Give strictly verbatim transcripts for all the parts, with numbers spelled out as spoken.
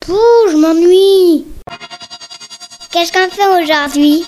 Pouh, je m'ennuie. Qu'est-ce qu'on fait aujourd'hui?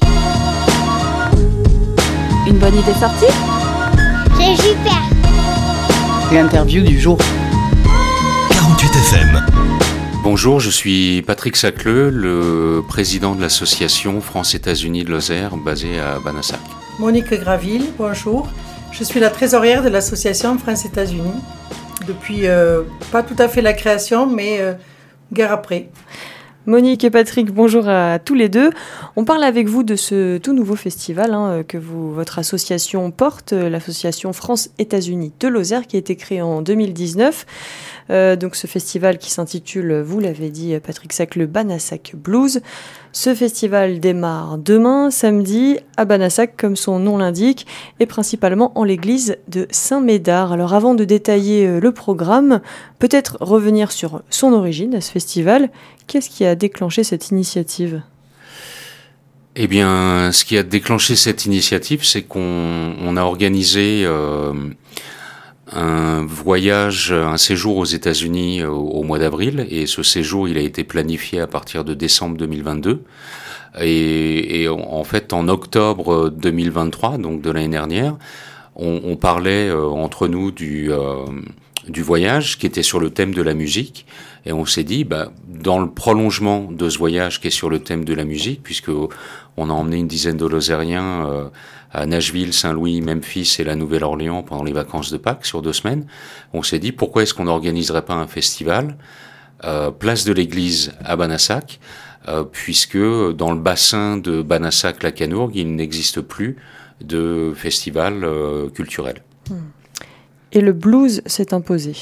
Une bonne idée sortie? C'est super. L'interview du jour. quarante-huit F M. Bonjour, je suis Patrick Sacleux, le président de l'association France-États-Unis de Lozère, basée à Banassac. Monique Graville, bonjour. Je suis la trésorière de l'association France-États-Unis depuis euh, pas tout à fait la création, mais euh, guerre après. Monique et Patrick, bonjour à tous les deux. On parle avec vous de ce tout nouveau festival hein, que vous, votre association porte, l'association France-États-Unis de Lozère, qui a été créée en deux mille dix-neuf. Euh, donc ce festival qui s'intitule, vous l'avez dit Patrick Sacleux, Banassac Blues. Ce festival démarre demain, samedi, à Banassac, comme son nom l'indique, et principalement en l'église de Saint-Médard. Alors avant de détailler le programme, peut-être revenir sur son origine à ce festival. Qu'est-ce qui a déclenché cette initiative ? Eh bien, ce qui a déclenché cette initiative, c'est qu'on on a organisé euh, un voyage, un séjour aux États-Unis au, au mois d'avril, et ce séjour, il a été planifié à partir de décembre deux mille vingt-deux. Et, et en fait, en octobre deux mille vingt-trois, donc de l'année dernière, on, on parlait euh, entre nous du euh, du voyage qui était sur le thème de la musique, et on s'est dit, bah, dans le prolongement de ce voyage qui est sur le thème de la musique, puisque on a emmené une dizaine de Lozériens euh, à Nashville, Saint-Louis, Memphis et la Nouvelle-Orléans pendant les vacances de Pâques sur deux semaines, on s'est dit, pourquoi est-ce qu'on n'organiserait pas un festival euh, place de l'église à Banassac, euh, puisque dans le bassin de Banassac-Lacanourgue, il n'existe plus de festival euh, culturel. Hmm. Et le blues s'est imposé.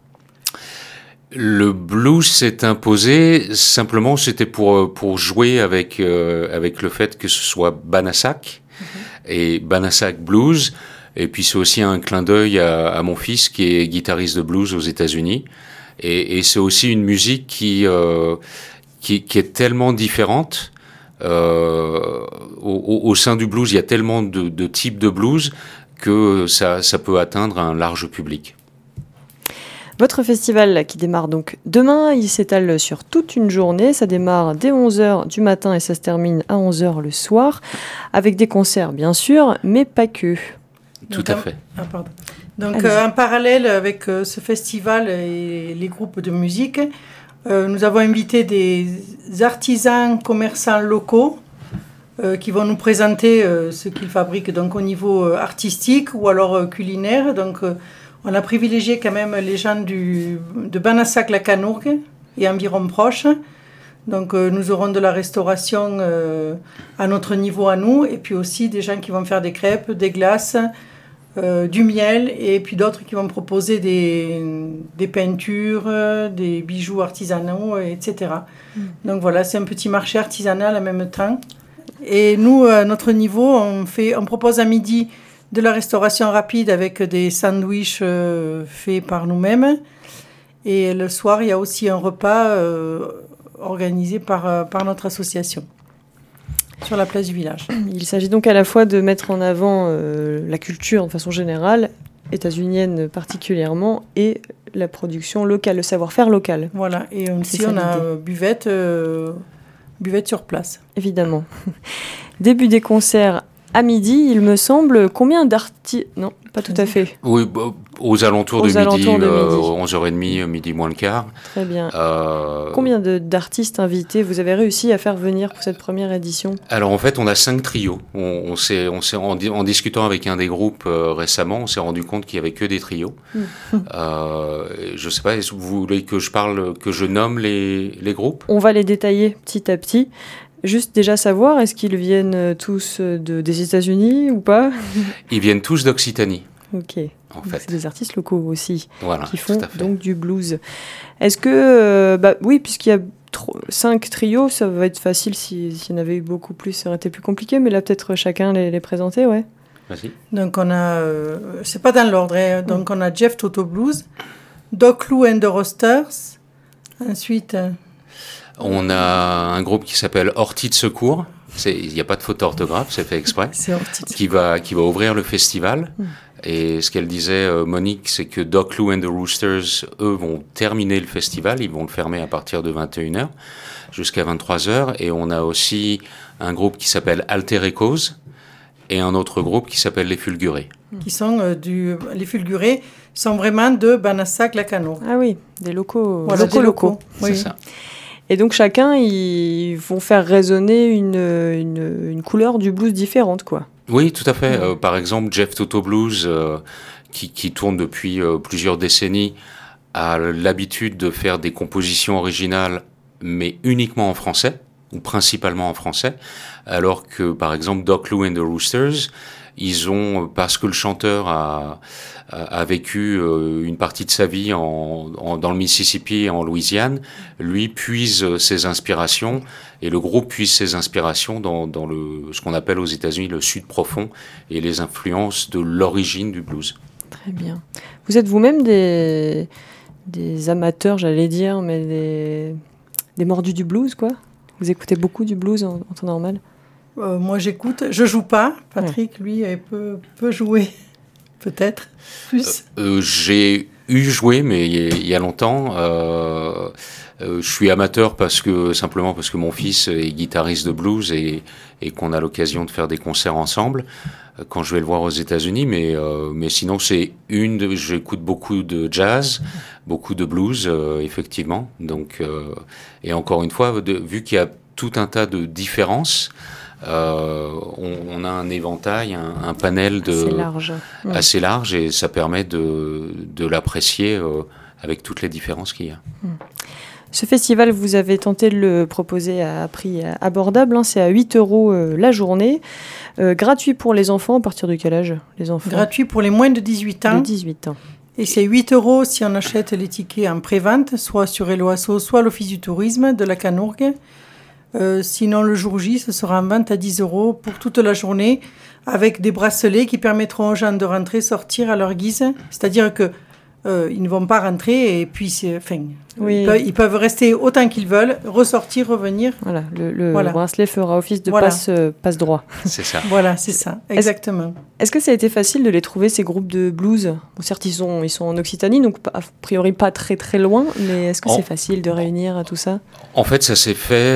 Le blues s'est imposé, simplement c'était pour, pour jouer avec, euh, avec le fait que ce soit Banassac mmh. et Banassac Blues. Et puis c'est aussi un clin d'œil à, à mon fils qui est guitariste de blues aux États-Unis. Et, et c'est aussi une musique qui, euh, qui, qui est tellement différente. Euh, au, au sein du blues, il y a tellement de, de types de blues que ça, ça peut atteindre un large public. Votre festival là, qui démarre donc demain, il s'étale sur toute une journée. Ça démarre dès onze heures du matin et ça se termine à onze heures le soir, avec des concerts bien sûr, mais pas que. Tout Donc, à fait. Ah, pardon. Donc euh, en parallèle avec euh, ce festival et les groupes de musique, euh, nous avons invité des artisans commerçants locaux Euh, qui vont nous présenter euh, ce qu'ils fabriquent donc au niveau euh, artistique ou alors euh, culinaire. Donc euh, on a privilégié quand même les gens du, de Banassac-Lacanourgue et environ proches. Donc euh, nous aurons de la restauration euh, à notre niveau à nous, et puis aussi des gens qui vont faire des crêpes, des glaces, euh, du miel, et puis d'autres qui vont proposer des, des peintures, des bijoux artisanaux, et cetera. Mmh. Donc voilà, c'est un petit marché artisanal en même temps. Et nous, à notre niveau, on, fait, on propose à midi de la restauration rapide avec des sandwichs euh, faits par nous-mêmes. Et le soir, il y a aussi un repas euh, organisé par, par notre association sur la place du village. Il s'agit donc à la fois de mettre en avant euh, la culture de façon générale, états-unienne particulièrement, et la production locale, le savoir-faire local. Voilà, et aussi on a euh, buvette... Euh, buvette sur place. Évidemment. Début des concerts à midi, il me semble. Combien d'artistes... Non, pas tout à fait. Oui, bah, aux alentours aux de alentours midi, de euh, midi. onze heures trente, midi moins le quart. Très bien. Euh... Combien de, d'artistes invités vous avez réussi à faire venir pour cette première édition ? Alors en fait, on a cinq trios. On, on s'est, on s'est, en, en discutant avec un des groupes euh, récemment, on s'est rendu compte qu'il n'y avait que des trios. Mmh. euh, je ne sais pas, est-ce que vous voulez que je parle, que je nomme les, les groupes ? On va les détailler petit à petit. Juste déjà savoir, est-ce qu'ils viennent tous de, des États-Unis ou pas ? Ils viennent tous d'Occitanie. Ok. En fait. C'est des artistes locaux aussi, voilà, qui font donc du blues. Est-ce que, euh, bah, oui, puisqu'il y a tro- cinq trios, ça va être facile. Si, s'il y en avait eu beaucoup plus, ça aurait été plus compliqué. Mais là, peut-être chacun les, les présenter, ouais. Vas-y. Donc on a, euh, c'est pas dans l'ordre. Hein. Donc on a Jeff Toto Blues, Doc Lou and the Roasters. Ensuite. Euh, On a un groupe qui s'appelle Horty de Secours. Il n'y a pas de faute d'orthographe, c'est fait exprès. C'est Horty. Qui va, qui va ouvrir le festival. Mmh. Et ce qu'elle disait, euh, Monique, c'est que Doc Lou and the Roosters, eux, vont terminer le festival. Ils vont le fermer à partir de vingt et une heures jusqu'à vingt-trois heures. Et on a aussi un groupe qui s'appelle Alter Echoes et un autre groupe qui s'appelle Les Fulgurés. Qui sont euh, du... Les Fulgurés sont vraiment de Banassac-la-Canourgue. Ah oui, des locaux, voilà, locaux, des locaux. locaux. C'est Oui. ça. Et donc chacun, ils vont faire résonner une, une, une couleur du blues différente, quoi. Oui, tout à fait. Ouais. Euh, par exemple, Jeff Toto Blues, euh, qui, qui tourne depuis euh, plusieurs décennies, a l'habitude de faire des compositions originales, mais uniquement en français, ou principalement en français, alors que, par exemple, Doc Lou and the Roosters, ils ont, parce que le chanteur a, a, a vécu euh, une partie de sa vie en, en, dans le Mississippi et en Louisiane, lui puise ses inspirations, et le groupe puise ses inspirations dans, dans le, ce qu'on appelle aux États-Unis le Sud profond, et les influences de l'origine du blues. Très bien. Vous êtes vous-même des, des amateurs, j'allais dire, mais des, des mordus du blues, quoi? Vous écoutez beaucoup du blues en, en temps normal? Euh, moi, j'écoute. Je joue pas. Patrick, lui, il peut, peut jouer. Peut-être. Plus. Euh, euh, j'ai eu joué, mais il y, y a longtemps. Euh, euh, je suis amateur parce que, simplement parce que mon fils est guitariste de blues et, et qu'on a l'occasion de faire des concerts ensemble euh, quand je vais le voir aux États-Unis. Mais, euh, mais sinon, c'est une de, j'écoute beaucoup de jazz, beaucoup de blues, euh, effectivement. Donc, euh, et encore une fois, de, vu qu'il y a tout un tas de différences, Euh, on, on a un éventail, un, un panel de, assez large. assez large et ça permet de, de l'apprécier euh, avec toutes les différences qu'il y a. Ce festival, vous avez tenté de le proposer à prix abordable, hein, c'est à huit euros euh, la journée, euh, gratuit pour les enfants. À partir de quel âge, les enfants? Gratuit pour les moins de dix-huit ans. De dix-huit ans. Et c'est huit euros si on achète les tickets en pré-vente, soit sur Eloasso, soit à l'Office du tourisme de la Canourgue. Euh, sinon, le jour J, ce sera en vente à dix euros pour toute la journée, avec des bracelets qui permettront aux gens de rentrer, sortir à leur guise. C'est-à-dire que euh, ils ne vont pas rentrer et puis, c'est, enfin, oui. ils, peuvent, ils peuvent rester autant qu'ils veulent, ressortir, revenir. Voilà, le, le voilà. bracelet fera office de voilà. passe, euh, passe droit. C'est ça. Voilà, c'est ça, exactement. Est-ce, est-ce que ça a été facile de les trouver, ces groupes de blues? Bon, certes, ils sont, ils sont en Occitanie, donc a priori pas très très loin, mais est-ce que en, c'est facile de réunir tout ça? En fait, ça s'est fait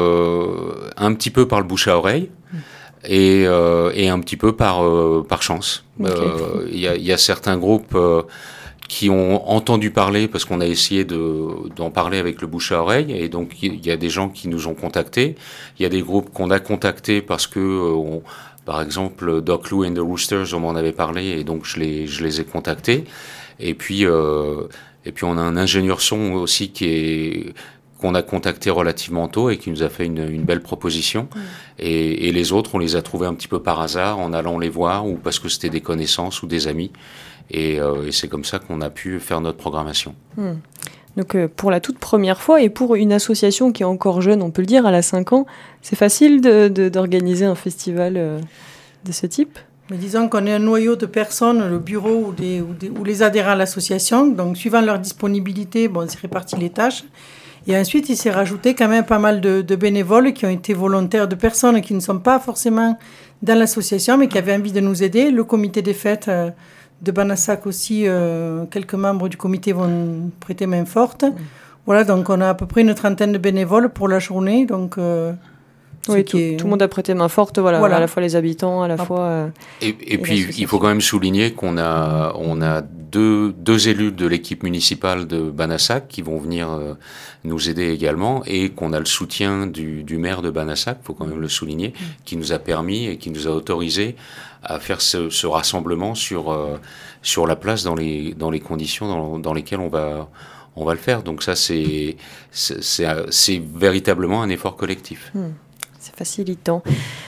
euh, un petit peu par le bouche à oreille. Mmh. Et, euh, et un petit peu par, euh, par chance. Il okay. euh, y, a, y a certains groupes euh, qui ont entendu parler, parce qu'on a essayé de, d'en parler avec le bouche à oreille, et donc il y a des gens qui nous ont contactés. Il y a des groupes qu'on a contactés parce que, euh, on, par exemple, Doc Lou and the Roosters, on m'en avait parlé, et donc je les, je les ai contactés. Et puis, euh, et puis on a un ingénieur son aussi qui est... qu'on a contacté relativement tôt et qui nous a fait une, une belle proposition. Mmh. Et, et les autres, on les a trouvés un petit peu par hasard en allant les voir ou parce que c'était des connaissances ou des amis. Et, euh, et c'est comme ça qu'on a pu faire notre programmation. Mmh. Donc euh, pour la toute première fois et pour une association qui est encore jeune, on peut le dire, elle a cinq ans, c'est facile de, de, d'organiser un festival euh, de ce type ? Mais disons qu'on est un noyau de personnes, le bureau ou, des, ou, des, ou les adhérents à l'association. Donc suivant leur disponibilité, bon, on s'est réparti les tâches. Et ensuite, il s'est rajouté quand même pas mal de, de bénévoles qui ont été volontaires, de personnes qui ne sont pas forcément dans l'association, mais qui avaient envie de nous aider. Le comité des fêtes euh, de Banassac aussi, euh, quelques membres du comité vont prêter main forte. Mmh. Voilà, donc on a à peu près une trentaine de bénévoles pour la journée. Donc, euh, oui, tout, est... tout le monde a prêté main forte, voilà, voilà. À la fois les habitants, à la ah. fois... Euh, et, et, et puis, il faut quand même souligner qu'on a, on a deux, deux élus de l'équipe municipale de Banassac qui vont venir euh, nous aider également, et qu'on a le soutien du, du maire de Banassac, il faut quand même le souligner, mmh. qui nous a permis et qui nous a autorisé à faire ce, ce rassemblement sur, euh, sur la place dans les, dans les conditions dans, dans lesquelles on va... on va le faire. Donc ça, c'est, c'est, c'est, c'est véritablement un effort collectif. Mmh. C'est facilitant.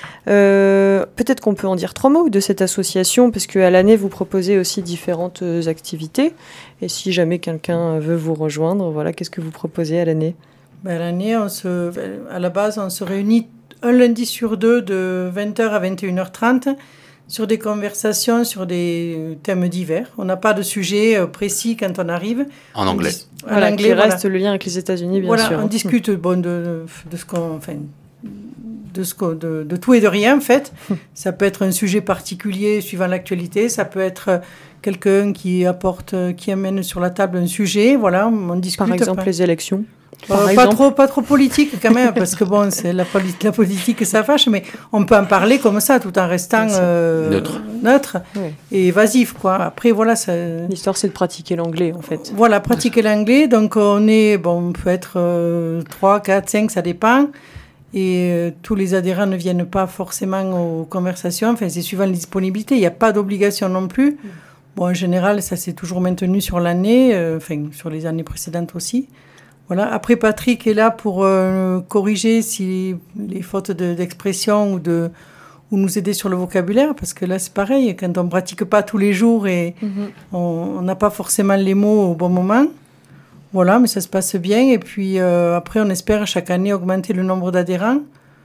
Euh, peut-être qu'on peut en dire trois mots de cette association, parce qu'à l'année, vous proposez aussi différentes activités. Et si jamais quelqu'un veut vous rejoindre, voilà, qu'est-ce que vous proposez à l'année ? Ben, à l'année, on se, à la base, on se réunit un lundi sur deux de vingt heures à vingt et une heures trente sur des conversations sur des thèmes divers. On n'a pas de sujet précis quand on arrive. En anglais. Dis, en voilà, anglais, qui voilà. reste le lien avec les États-Unis, bien voilà, sûr. On discute bon, de, de ce qu'on... Enfin, de, ce, de, de tout et de rien, en fait. Ça peut être un sujet particulier suivant l'actualité, ça peut être quelqu'un qui apporte, qui amène sur la table un sujet, voilà, on discute. Par exemple, pas. les élections. Par euh, pas, trop, pas trop politique quand même, parce que bon, c'est la, poli- la politique, ça fâche, mais on peut en parler comme ça, tout en restant euh, neutre, neutre ouais. et évasif, quoi. Après, voilà. Ça... L'histoire, c'est de pratiquer l'anglais, en fait. Voilà, pratiquer l'anglais. Donc, on est, bon, on peut être euh, trois, quatre, cinq, ça dépend. Et euh, tous les adhérents ne viennent pas forcément aux conversations. Enfin, c'est suivant les disponibilités. Il n'y a pas d'obligation non plus. Mm. Bon, en général, ça s'est toujours maintenu sur l'année, euh, enfin, sur les années précédentes aussi. Voilà. Après, Patrick est là pour euh, corriger si les fautes de, d'expression ou, de, ou nous aider sur le vocabulaire, parce que là, c'est pareil, quand on ne pratique pas tous les jours et mm-hmm. on n'a pas forcément les mots au bon moment. Voilà, mais ça se passe bien. Et puis, euh, après, on espère chaque année augmenter le nombre d'adhérents.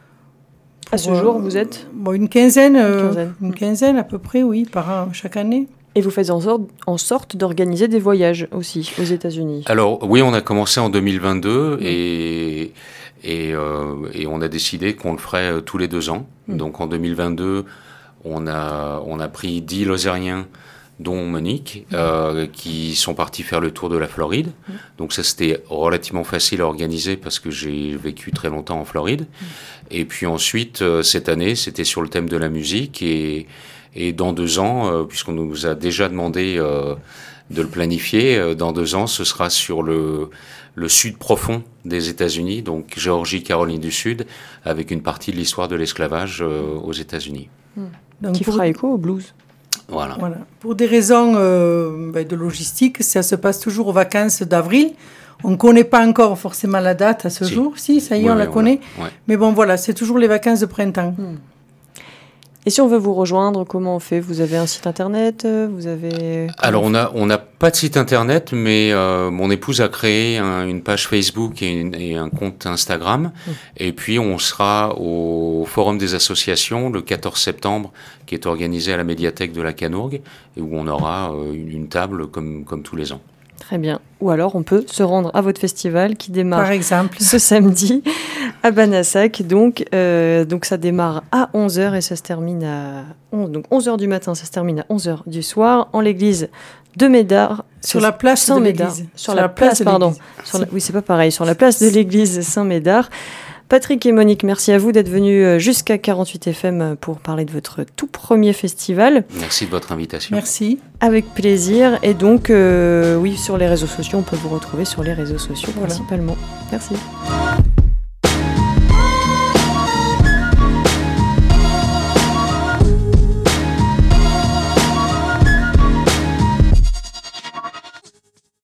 À ce euh, jour, vous êtes bon, une quinzaine, euh, une quinzaine. Une quinzaine à peu près, oui, par an, chaque année. Et vous faites en sorte, en sorte d'organiser des voyages aussi aux États-Unis. Alors oui, on a commencé en deux mille vingt-deux mmh. et, et, euh, et on a décidé qu'on le ferait euh, tous les deux ans. Mmh. Donc en deux mille vingt-deux, on a, on a pris dix Lozériens, dont Monique, mmh. euh, qui sont partis faire le tour de la Floride. Mmh. Donc ça, c'était relativement facile à organiser parce que j'ai vécu très longtemps en Floride. Mmh. Et puis ensuite, euh, cette année, c'était sur le thème de la musique et... Et dans deux ans, euh, puisqu'on nous a déjà demandé euh, de le planifier, euh, dans deux ans, ce sera sur le, le sud profond des États-Unis, donc Géorgie, Caroline du Sud, avec une partie de l'histoire de l'esclavage euh, aux États-Unis. Mmh. Donc qui pour... fera écho au blues. Voilà. voilà. Pour des raisons euh, ben, de logistique, ça se passe toujours aux vacances d'avril. On ne connaît pas encore forcément la date à ce si. jour. Si, ça y est, oui, on la on connaît. Ouais. Mais bon, voilà, c'est toujours les vacances de printemps. Mmh. Et si on veut vous rejoindre, comment on fait ? Vous avez un site internet ? Vous avez Alors on a on n'a pas de site internet, mais euh, mon épouse a créé un, une page Facebook et, une, et un compte Instagram. Mmh. Et puis on sera au Forum des associations le quatorze septembre, qui est organisé à la médiathèque de la Canourgue, et où on aura euh, une, une table comme comme tous les ans. Très bien. Ou alors, on peut se rendre à votre festival qui démarre Par exemple. ce samedi à Banassac. Donc, euh, donc, ça démarre à onze heures et ça se termine à onze, donc onze heures du matin, ça se termine à onze heures du soir en l'église de Médard. Sur la place Saint-Médard. Sur, sur la, la place, place pardon. Sur la, oui, c'est pas pareil. Sur la place de l'église Saint-Médard. Patrick et Monique, merci à vous d'être venus jusqu'à quarante-huit F M pour parler de votre tout premier festival. Merci de votre invitation. Merci. Avec plaisir. Et donc, euh, oui, sur les réseaux sociaux, on peut vous retrouver sur les réseaux sociaux voilà. principalement. Merci.